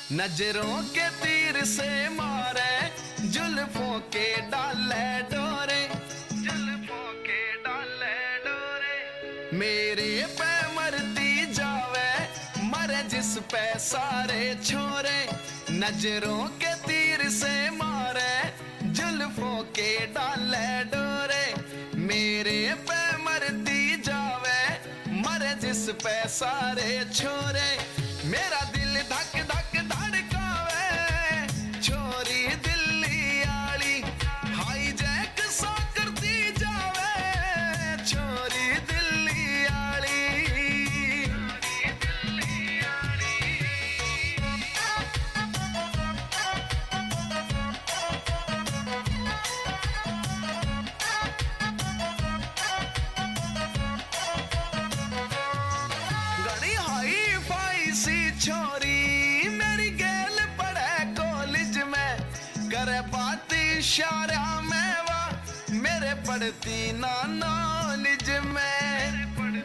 नजरों के तीर से मारे, जुल्फों के डाले डोरे, जुल्फों के डाले डोरे। मेरे पे मरती जावे, मरे जिस पे सारे छोरे। नजरों के तीर से मारे, जुल्फों के डाले डोरे। मेरे पे मरती जावे, मरे जिस पे सारे छोरे। मेरा दिल धक धक धड़कावे, छोरी दिल्ली आली हाई जैक सा करती जावे, छोरी दिल्ली आली। घनी हाई फाई सी छोरी मेरी गेल पढ़े कॉलेज में, करे बात इशारा में वा मेरे पढ़ती ना नॉलेज में।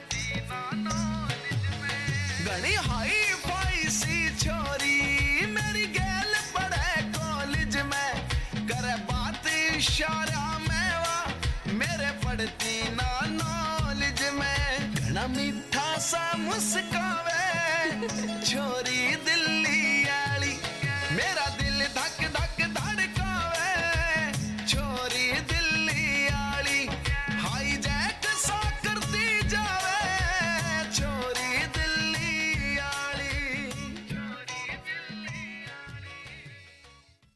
घनी हाई फाई सी छोरी मेरी गेल पढ़े कॉलेज में, करे बात इशारा में वा मेरे पढ़ती ना नॉलेज में। घना मीठा सा मुस्कावे, छोरी दिल्ली